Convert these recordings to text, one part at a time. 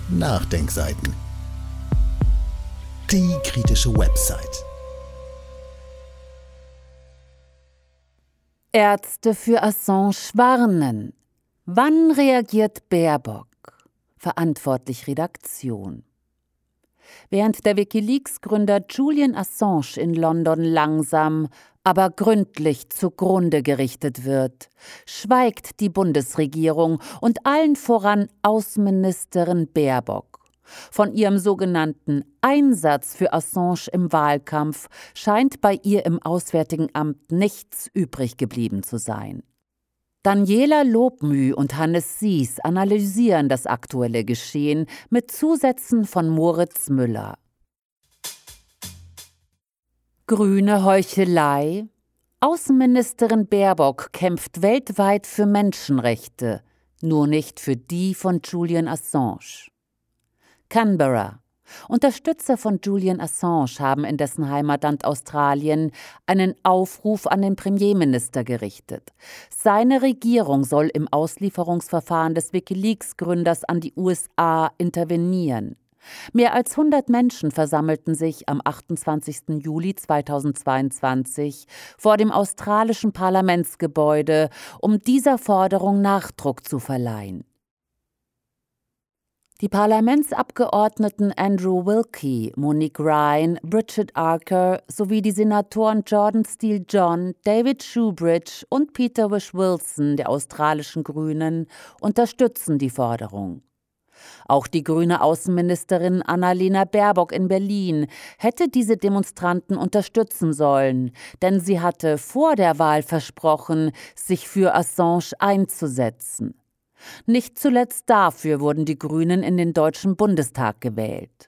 Nachdenkseiten. Die kritische Website. Ärzte für Assange warnen. Wann reagiert Baerbock? Verantwortlich Redaktion. Während der WikiLeaks-Gründer Julian Assange in London langsam, aber gründlich zugrunde gerichtet wird, schweigt die Bundesregierung und allen voran Außenministerin Baerbock. Von ihrem sogenannten Einsatz für Assange im Wahlkampf scheint bei ihr im Auswärtigen Amt nichts übrig geblieben zu sein. Daniela Lobmüh und Hannes Sies analysieren das aktuelle Geschehen mit Zusätzen von Moritz Müller. Grüne Heuchelei. Außenministerin Baerbock kämpft weltweit für Menschenrechte, nur nicht für die von Julian Assange. Canberra. Unterstützer von Julian Assange haben in dessen Heimatland Australien einen Aufruf an den Premierminister gerichtet. Seine Regierung soll im Auslieferungsverfahren des WikiLeaks-Gründers an die USA intervenieren. Mehr als 100 Menschen versammelten sich am 28. Juli 2022 vor dem australischen Parlamentsgebäude, um dieser Forderung Nachdruck zu verleihen. Die Parlamentsabgeordneten Andrew Wilkie, Monique Ryan, Bridget Archer sowie die Senatoren Jordan Steele John, David Shoebridge und Peter Whish-Wilson der australischen Grünen unterstützen die Forderung. Auch die grüne Außenministerin Annalena Baerbock in Berlin hätte diese Demonstranten unterstützen sollen, denn sie hatte vor der Wahl versprochen, sich für Assange einzusetzen. Nicht zuletzt dafür wurden die Grünen in den Deutschen Bundestag gewählt.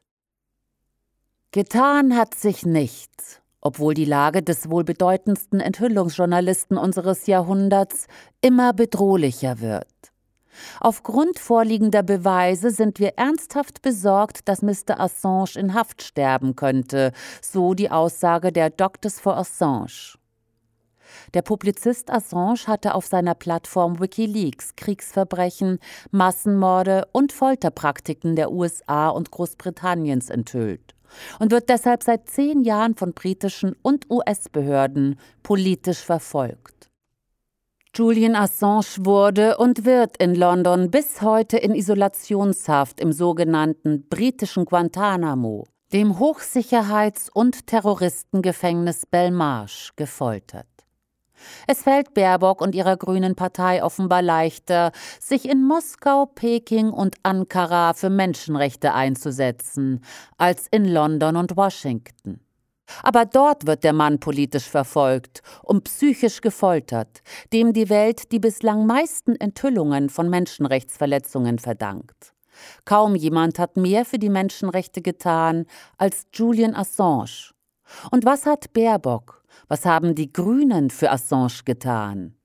Getan hat sich nichts, obwohl die Lage des wohl bedeutendsten Enthüllungsjournalisten unseres Jahrhunderts immer bedrohlicher wird. Aufgrund vorliegender Beweise sind wir ernsthaft besorgt, dass Mr. Assange in Haft sterben könnte, so die Aussage der Doctors for Assange. Der Publizist Assange hatte auf seiner Plattform WikiLeaks Kriegsverbrechen, Massenmorde und Folterpraktiken der USA und Großbritanniens enthüllt und wird deshalb seit 10 Jahren von britischen und US-Behörden politisch verfolgt. Julian Assange wurde und wird in London bis heute in Isolationshaft im sogenannten britischen Guantanamo, dem Hochsicherheits- und Terroristengefängnis Belmarsh, gefoltert. Es fällt Baerbock und ihrer grünen Partei offenbar leichter, sich in Moskau, Peking und Ankara für Menschenrechte einzusetzen, als in London und Washington. Aber dort wird der Mann politisch verfolgt und psychisch gefoltert, dem die Welt die bislang meisten Enthüllungen von Menschenrechtsverletzungen verdankt. Kaum jemand hat mehr für die Menschenrechte getan als Julian Assange. Und was hat Baerbock? Was haben die Grünen für Assange getan?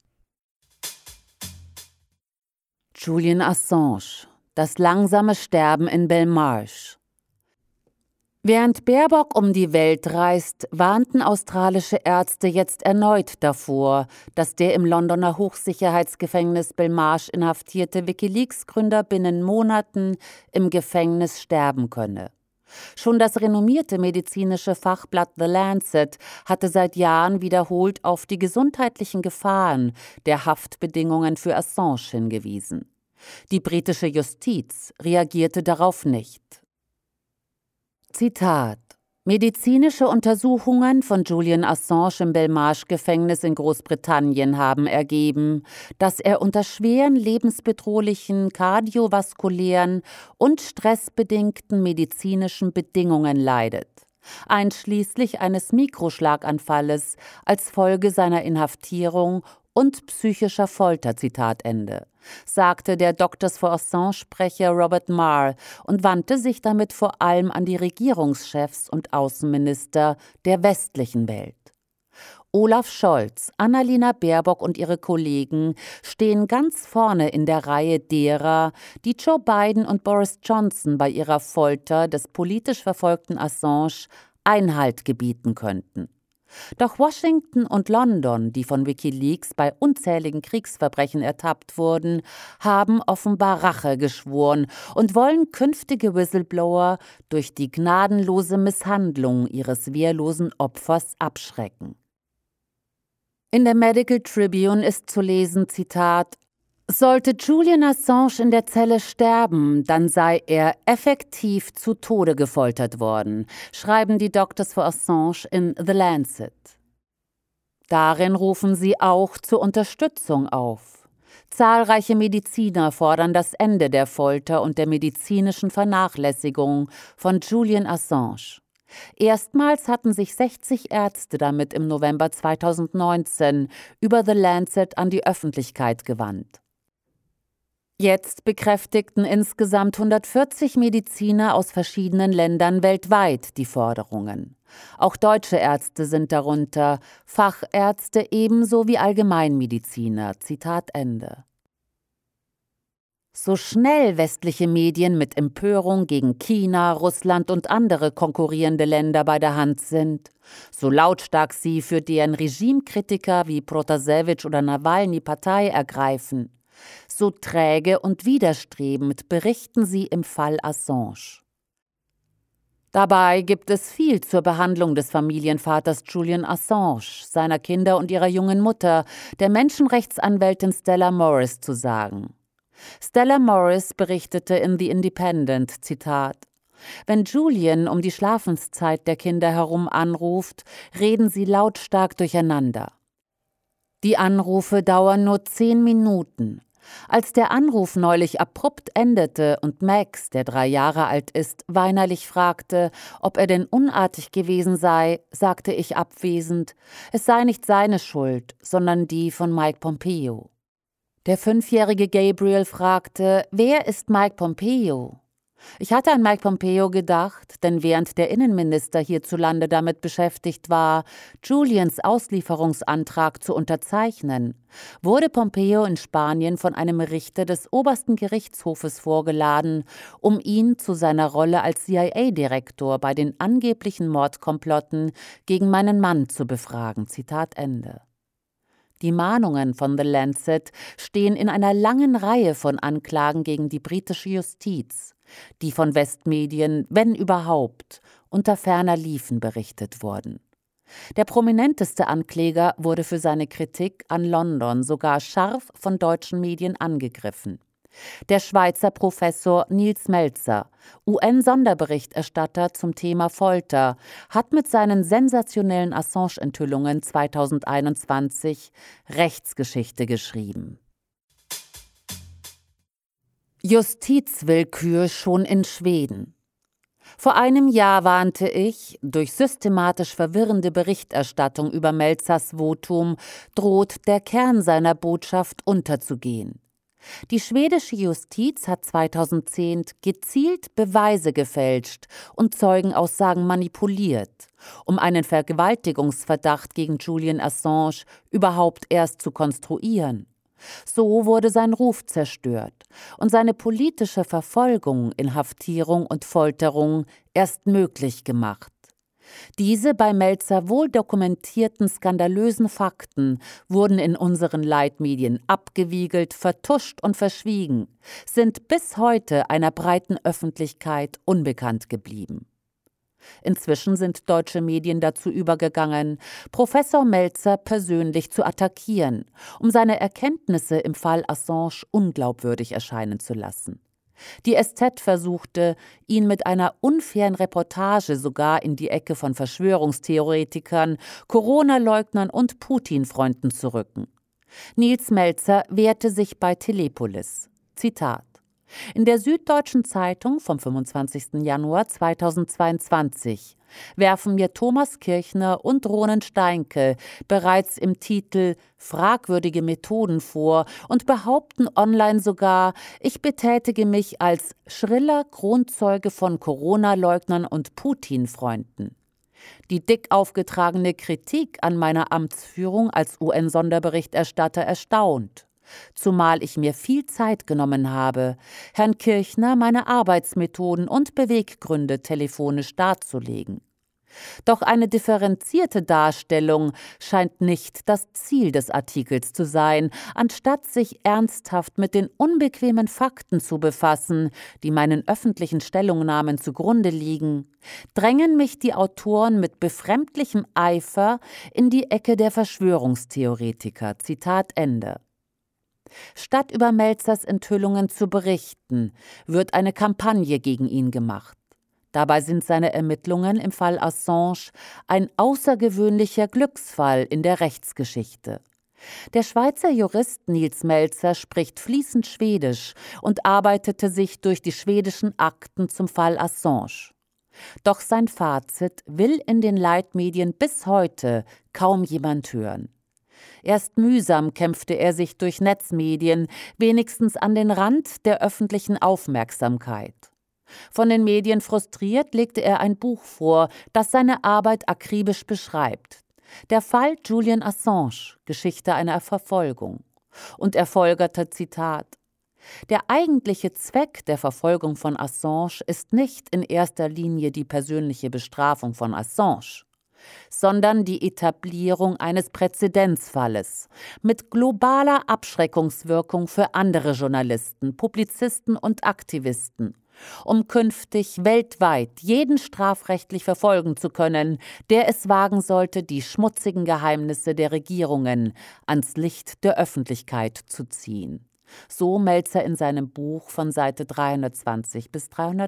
Julian Assange. Das langsame Sterben in Belmarsh. Während Baerbock um die Welt reist, warnten australische Ärzte jetzt erneut davor, dass der im Londoner Hochsicherheitsgefängnis Belmarsh inhaftierte WikiLeaks-Gründer binnen Monaten im Gefängnis sterben könne. Schon das renommierte medizinische Fachblatt The Lancet hatte seit Jahren wiederholt auf die gesundheitlichen Gefahren der Haftbedingungen für Assange hingewiesen. Die britische Justiz reagierte darauf nicht. Zitat: Medizinische Untersuchungen von Julian Assange im Belmarsh-Gefängnis in Großbritannien haben ergeben, dass er unter schweren lebensbedrohlichen kardiovaskulären und stressbedingten medizinischen Bedingungen leidet, einschließlich eines Mikroschlaganfalles als Folge seiner Inhaftierung und psychischer Folter, Zitat Ende, sagte der Doctors for Assange-Sprecher Robert Marr und wandte sich damit vor allem an die Regierungschefs und Außenminister der westlichen Welt. Olaf Scholz, Annalena Baerbock und ihre Kollegen stehen ganz vorne in der Reihe derer, die Joe Biden und Boris Johnson bei ihrer Folter des politisch verfolgten Assange Einhalt gebieten könnten. Doch Washington und London, die von WikiLeaks bei unzähligen Kriegsverbrechen ertappt wurden, haben offenbar Rache geschworen und wollen künftige Whistleblower durch die gnadenlose Misshandlung ihres wehrlosen Opfers abschrecken. In der Medical Tribune ist zu lesen, Zitat: Sollte Julian Assange in der Zelle sterben, dann sei er effektiv zu Tode gefoltert worden, schreiben die Doctors for Assange in The Lancet. Darin rufen sie auch zur Unterstützung auf. Zahlreiche Mediziner fordern das Ende der Folter und der medizinischen Vernachlässigung von Julian Assange. Erstmals hatten sich 60 Ärzte damit im November 2019 über The Lancet an die Öffentlichkeit gewandt. Jetzt bekräftigten insgesamt 140 Mediziner aus verschiedenen Ländern weltweit die Forderungen. Auch deutsche Ärzte sind darunter, Fachärzte ebenso wie Allgemeinmediziner. Zitat Ende. So schnell westliche Medien mit Empörung gegen China, Russland und andere konkurrierende Länder bei der Hand sind, so lautstark sie für deren Regimekritiker wie Protasevich oder Nawalny Partei ergreifen, so träge und widerstrebend berichten sie im Fall Assange. Dabei gibt es viel zur Behandlung des Familienvaters Julian Assange, seiner Kinder und ihrer jungen Mutter, der Menschenrechtsanwältin Stella Morris, zu sagen. Stella Morris berichtete in The Independent, Zitat: Wenn Julian um die Schlafenszeit der Kinder herum anruft, reden sie lautstark durcheinander. Die Anrufe dauern nur 10 Minuten. Als der Anruf neulich abrupt endete und Max, der 3 Jahre alt ist, weinerlich fragte, ob er denn unartig gewesen sei, sagte ich abwesend, es sei nicht seine Schuld, sondern die von Mike Pompeo. Der 5-jährige Gabriel fragte, wer ist Mike Pompeo? Ich hatte an Mike Pompeo gedacht, denn während der Innenminister hierzulande damit beschäftigt war, Julians Auslieferungsantrag zu unterzeichnen, wurde Pompeo in Spanien von einem Richter des obersten Gerichtshofes vorgeladen, um ihn zu seiner Rolle als CIA-Direktor bei den angeblichen Mordkomplotten gegen meinen Mann zu befragen. Zitat Ende. Die Mahnungen von The Lancet stehen in einer langen Reihe von Anklagen gegen die britische Justiz, die von Westmedien, wenn überhaupt, unter ferner Liefen berichtet wurden. Der prominenteste Ankläger wurde für seine Kritik an London sogar scharf von deutschen Medien angegriffen. Der Schweizer Professor Nils Melzer, UN-Sonderberichterstatter zum Thema Folter, hat mit seinen sensationellen Assange-Enthüllungen 2021 Rechtsgeschichte geschrieben. Justizwillkür schon in Schweden. Vor einem Jahr warnte ich, durch systematisch verwirrende Berichterstattung über Melzers Votum droht der Kern seiner Botschaft unterzugehen. Die schwedische Justiz hat 2010 gezielt Beweise gefälscht und Zeugenaussagen manipuliert, um einen Vergewaltigungsverdacht gegen Julian Assange überhaupt erst zu konstruieren. So wurde sein Ruf zerstört und seine politische Verfolgung, Inhaftierung und Folterung erst möglich gemacht. Diese bei Melzer wohl dokumentierten skandalösen Fakten wurden in unseren Leitmedien abgewiegelt, vertuscht und verschwiegen, sind bis heute einer breiten Öffentlichkeit unbekannt geblieben. Inzwischen sind deutsche Medien dazu übergegangen, Professor Melzer persönlich zu attackieren, um seine Erkenntnisse im Fall Assange unglaubwürdig erscheinen zu lassen. Die SZ versuchte, ihn mit einer unfairen Reportage sogar in die Ecke von Verschwörungstheoretikern, Corona-Leugnern und Putin-Freunden zu rücken. Nils Melzer wehrte sich bei Telepolis. Zitat: In der Süddeutschen Zeitung vom 25. Januar 2022 werfen mir Thomas Kirchner und Ronen Steinke bereits im Titel fragwürdige Methoden vor und behaupten online sogar, ich betätige mich als schriller Kronzeuge von Corona-Leugnern und Putin-Freunden. Die dick aufgetragene Kritik an meiner Amtsführung als UN-Sonderberichterstatter erstaunt. Zumal ich mir viel Zeit genommen habe, Herrn Kirchner meine Arbeitsmethoden und Beweggründe telefonisch darzulegen. Doch eine differenzierte Darstellung scheint nicht das Ziel des Artikels zu sein, anstatt sich ernsthaft mit den unbequemen Fakten zu befassen, die meinen öffentlichen Stellungnahmen zugrunde liegen, drängen mich die Autoren mit befremdlichem Eifer in die Ecke der Verschwörungstheoretiker. Zitat Ende. Statt über Melzers Enthüllungen zu berichten, wird eine Kampagne gegen ihn gemacht. Dabei sind seine Ermittlungen im Fall Assange ein außergewöhnlicher Glücksfall in der Rechtsgeschichte. Der Schweizer Jurist Nils Melzer spricht fließend Schwedisch und arbeitete sich durch die schwedischen Akten zum Fall Assange. Doch sein Fazit will in den Leitmedien bis heute kaum jemand hören. Erst mühsam kämpfte er sich durch Netzmedien wenigstens an den Rand der öffentlichen Aufmerksamkeit. Von den Medien frustriert legte er ein Buch vor, das seine Arbeit akribisch beschreibt. Der Fall Julian Assange, Geschichte einer Verfolgung. Und er folgerte, Zitat: Der eigentliche Zweck der Verfolgung von Assange ist nicht in erster Linie die persönliche Bestrafung von Assange, sondern die Etablierung eines Präzedenzfalles mit globaler Abschreckungswirkung für andere Journalisten, Publizisten und Aktivisten, um künftig weltweit jeden strafrechtlich verfolgen zu können, der es wagen sollte, die schmutzigen Geheimnisse der Regierungen ans Licht der Öffentlichkeit zu ziehen. So Melzer in seinem Buch von Seite 320 bis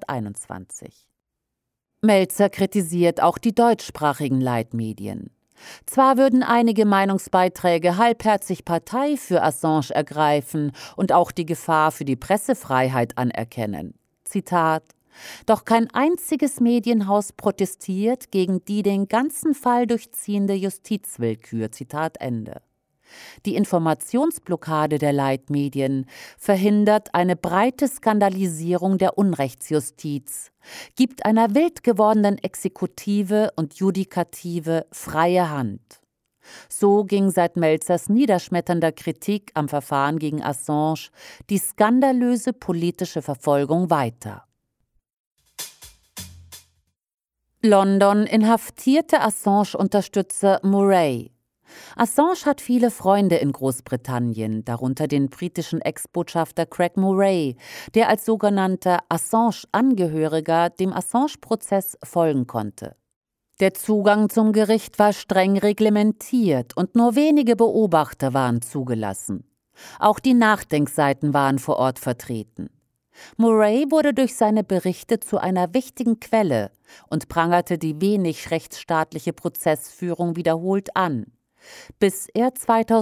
321. Melzer kritisiert auch die deutschsprachigen Leitmedien. Zwar würden einige Meinungsbeiträge halbherzig Partei für Assange ergreifen und auch die Gefahr für die Pressefreiheit anerkennen. Zitat: Doch kein einziges Medienhaus protestiert gegen die den ganzen Fall durchziehende Justizwillkür. Zitat Ende. Die Informationsblockade der Leitmedien verhindert eine breite Skandalisierung der Unrechtsjustiz, gibt einer wild gewordenen Exekutive und Judikative freie Hand. So ging seit Melzers niederschmetternder Kritik am Verfahren gegen Assange die skandalöse politische Verfolgung weiter. London inhaftierte Assange-Unterstützer Murray. Assange hat viele Freunde in Großbritannien, darunter den britischen Ex-Botschafter Craig Murray, der als sogenannter Assange-Angehöriger dem Assange-Prozess folgen konnte. Der Zugang zum Gericht war streng reglementiert und nur wenige Beobachter waren zugelassen. Auch die Nachdenkseiten waren vor Ort vertreten. Murray wurde durch seine Berichte zu einer wichtigen Quelle und prangerte die wenig rechtsstaatliche Prozessführung wiederholt an, bis er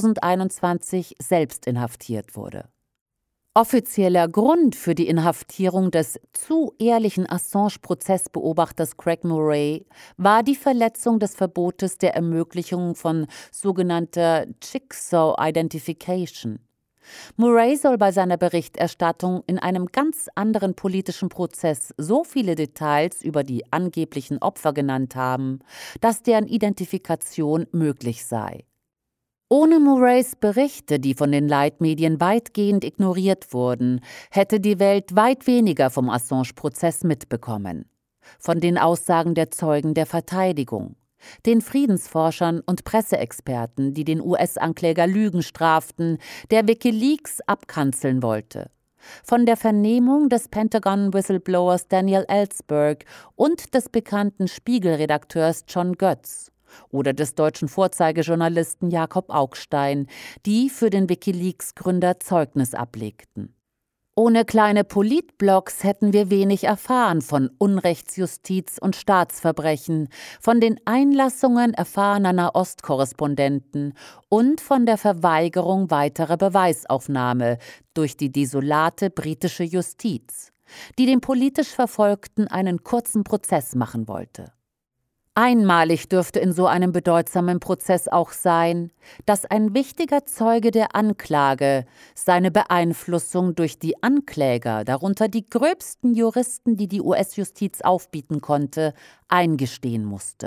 2021 selbst inhaftiert wurde. Offizieller Grund für die Inhaftierung des zu ehrlichen Assange-Prozessbeobachters Craig Murray war die Verletzung des Verbotes der Ermöglichung von sogenannter Jigsaw Identification. Murray soll bei seiner Berichterstattung in einem ganz anderen politischen Prozess so viele Details über die angeblichen Opfer genannt haben, dass deren Identifikation möglich sei. Ohne Murrays Berichte, die von den Leitmedien weitgehend ignoriert wurden, hätte die Welt weit weniger vom Assange-Prozess mitbekommen. Von den Aussagen der Zeugen der Verteidigung, den Friedensforschern und Presseexperten, die den US-Ankläger Lügen straften, der WikiLeaks abkanzeln wollte. Von der Vernehmung des Pentagon-Whistleblowers Daniel Ellsberg und des bekannten Spiegel-Redakteurs John Götz. Oder des deutschen Vorzeigejournalisten Jakob Augstein, die für den WikiLeaks-Gründer Zeugnis ablegten. Ohne kleine Politblogs hätten wir wenig erfahren von Unrechtsjustiz und Staatsverbrechen, von den Einlassungen erfahrener Nahostkorrespondenten und von der Verweigerung weiterer Beweisaufnahme durch die desolate britische Justiz, die den politisch Verfolgten einen kurzen Prozess machen wollte. Einmalig dürfte in so einem bedeutsamen Prozess auch sein, dass ein wichtiger Zeuge der Anklage seine Beeinflussung durch die Ankläger, darunter die gröbsten Juristen, die die US-Justiz aufbieten konnte, eingestehen musste.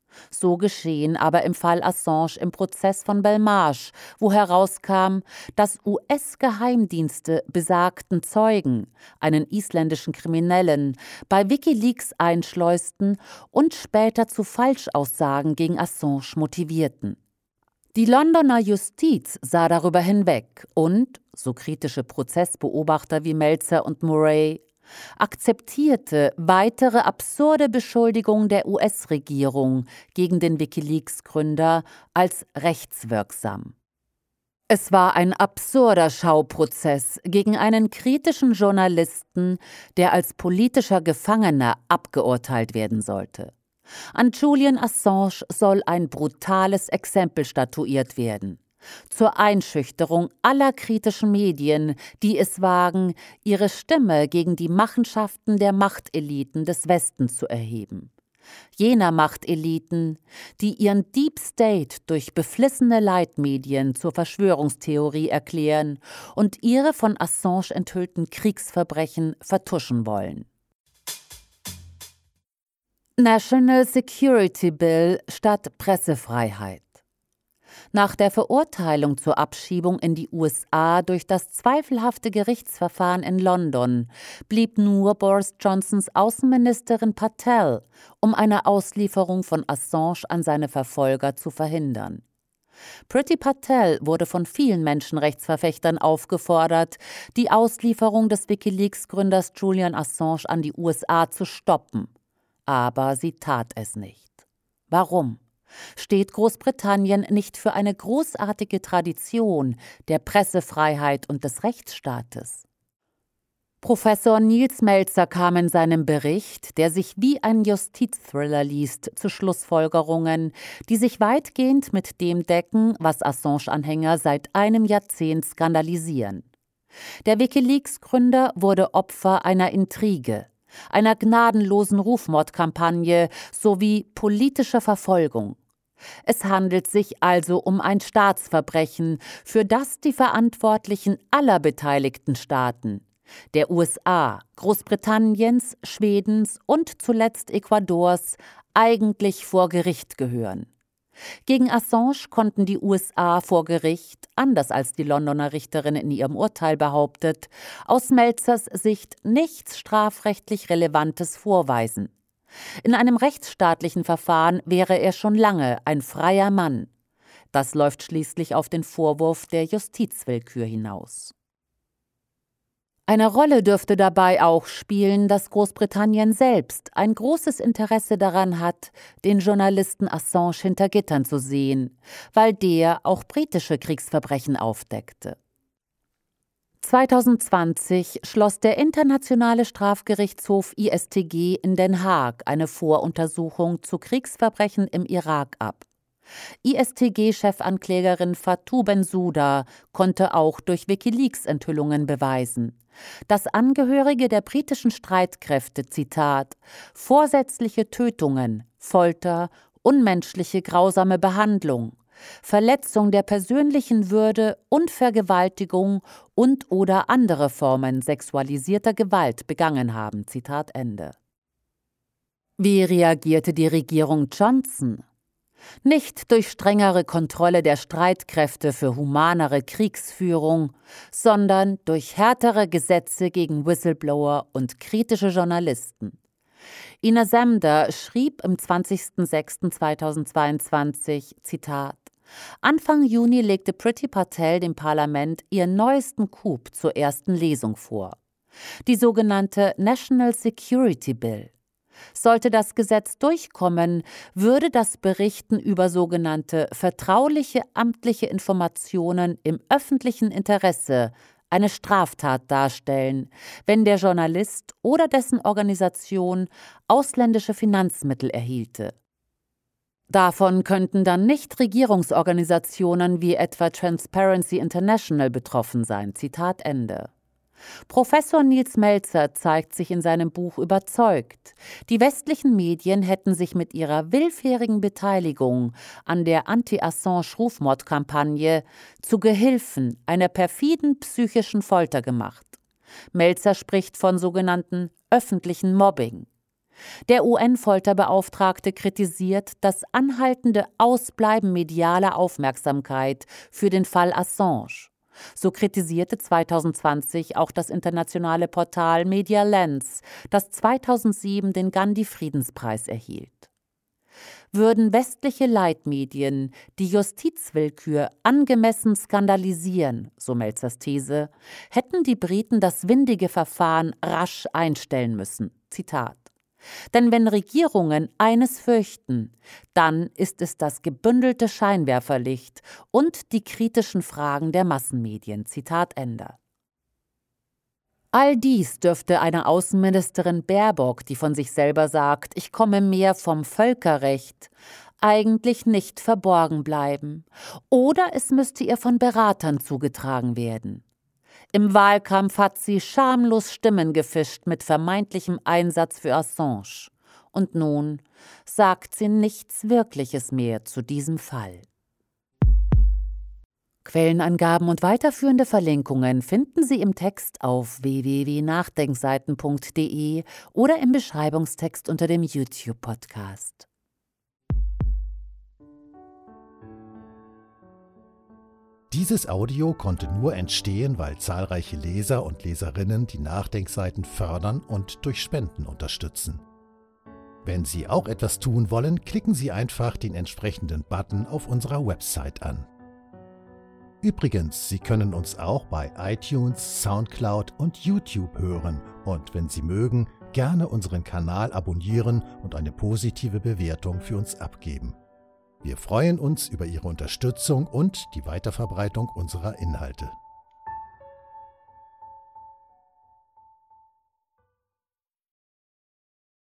So geschehen aber im Fall Assange im Prozess von Belmarsh, wo herauskam, dass US-Geheimdienste besagten Zeugen, einen isländischen Kriminellen, bei WikiLeaks einschleusten und später zu Falschaussagen gegen Assange motivierten. Die Londoner Justiz sah darüber hinweg und, so kritische Prozessbeobachter wie Melzer und Murray, akzeptierte weitere absurde Beschuldigungen der US-Regierung gegen den WikiLeaks-Gründer als rechtswirksam. Es war ein absurder Schauprozess gegen einen kritischen Journalisten, der als politischer Gefangener abgeurteilt werden sollte. An Julian Assange soll ein brutales Exempel statuiert werden. Zur Einschüchterung aller kritischen Medien, die es wagen, ihre Stimme gegen die Machenschaften der Machteliten des Westens zu erheben. Jener Machteliten, die ihren Deep State durch beflissene Leitmedien zur Verschwörungstheorie erklären und ihre von Assange enthüllten Kriegsverbrechen vertuschen wollen. National Security Bill statt Pressefreiheit. Nach der Verurteilung zur Abschiebung in die USA durch das zweifelhafte Gerichtsverfahren in London blieb nur Boris Johnsons Außenministerin Patel, um eine Auslieferung von Assange an seine Verfolger zu verhindern. Priti Patel wurde von vielen Menschenrechtsverfechtern aufgefordert, die Auslieferung des WikiLeaks-Gründers Julian Assange an die USA zu stoppen. Aber sie tat es nicht. Warum? Steht Großbritannien nicht für eine großartige Tradition der Pressefreiheit und des Rechtsstaates? Professor Nils Melzer kam in seinem Bericht, der sich wie ein Justizthriller liest, zu Schlussfolgerungen, die sich weitgehend mit dem decken, was Assange-Anhänger seit einem Jahrzehnt skandalisieren. Der WikiLeaks-Gründer wurde Opfer einer Intrige, einer gnadenlosen Rufmordkampagne sowie politischer Verfolgung. Es handelt sich also um ein Staatsverbrechen, für das die Verantwortlichen aller beteiligten Staaten, der USA, Großbritanniens, Schwedens und zuletzt Ecuadors, eigentlich vor Gericht gehören. Gegen Assange konnten die USA vor Gericht, anders als die Londoner Richterin in ihrem Urteil behauptet, aus Melzers Sicht nichts strafrechtlich Relevantes vorweisen. In einem rechtsstaatlichen Verfahren wäre er schon lange ein freier Mann. Das läuft schließlich auf den Vorwurf der Justizwillkür hinaus. Eine Rolle dürfte dabei auch spielen, dass Großbritannien selbst ein großes Interesse daran hat, den Journalisten Assange hinter Gittern zu sehen, weil der auch britische Kriegsverbrechen aufdeckte. 2020 schloss der Internationale Strafgerichtshof ISTG in Den Haag eine Voruntersuchung zu Kriegsverbrechen im Irak ab. ISTG-Chefanklägerin Fatou Bensouda konnte auch durch WikiLeaks-Enthüllungen beweisen, dass Angehörige der britischen Streitkräfte, Zitat, vorsätzliche Tötungen, Folter, unmenschliche grausame Behandlung, Verletzung der persönlichen Würde und Vergewaltigung und/oder andere Formen sexualisierter Gewalt begangen haben. Zitat Ende. Wie reagierte die Regierung Johnson? Nicht durch strengere Kontrolle der Streitkräfte für humanere Kriegsführung, sondern durch härtere Gesetze gegen Whistleblower und kritische Journalisten. Ina Semder schrieb am 20.06.2022, Zitat, Anfang Juni legte Priti Patel dem Parlament ihren neuesten Coup zur ersten Lesung vor. Die sogenannte National Security Bill. Sollte das Gesetz durchkommen, würde das Berichten über sogenannte vertrauliche amtliche Informationen im öffentlichen Interesse eine Straftat darstellen, wenn der Journalist oder dessen Organisation ausländische Finanzmittel erhielte. Davon könnten dann Nichtregierungsorganisationen wie etwa Transparency International betroffen sein. Zitat Ende. Professor Nils Melzer zeigt sich in seinem Buch überzeugt, die westlichen Medien hätten sich mit ihrer willfährigen Beteiligung an der Anti-Assange-Rufmordkampagne zu Gehilfen einer perfiden psychischen Folter gemacht. Melzer spricht von sogenannten öffentlichen Mobbing. Der UN-Folterbeauftragte kritisiert das anhaltende Ausbleiben medialer Aufmerksamkeit für den Fall Assange. So kritisierte 2020 auch das internationale Portal Media Lens, das 2007 den Gandhi-Friedenspreis erhielt. Würden westliche Leitmedien die Justizwillkür angemessen skandalisieren, so Melzers These, hätten die Briten das windige Verfahren rasch einstellen müssen. Zitat: Denn wenn Regierungen eines fürchten, dann ist es das gebündelte Scheinwerferlicht und die kritischen Fragen der Massenmedien. Zitat Ende. All dies dürfte einer Außenministerin Baerbock, die von sich selber sagt, ich komme mehr vom Völkerrecht, eigentlich nicht verborgen bleiben. Oder es müsste ihr von Beratern zugetragen werden. Im Wahlkampf hat sie schamlos Stimmen gefischt mit vermeintlichem Einsatz für Assange. Und nun sagt sie nichts Wirkliches mehr zu diesem Fall. Quellenangaben und weiterführende Verlinkungen finden Sie im Text auf www.nachdenkseiten.de oder im Beschreibungstext unter dem YouTube-Podcast. Dieses Audio konnte nur entstehen, weil zahlreiche Leser und Leserinnen die Nachdenkseiten fördern und durch Spenden unterstützen. Wenn Sie auch etwas tun wollen, klicken Sie einfach den entsprechenden Button auf unserer Website an. Übrigens, Sie können uns auch bei iTunes, Soundcloud und YouTube hören und wenn Sie mögen, gerne unseren Kanal abonnieren und eine positive Bewertung für uns abgeben. Wir freuen uns über Ihre Unterstützung und die Weiterverbreitung unserer Inhalte.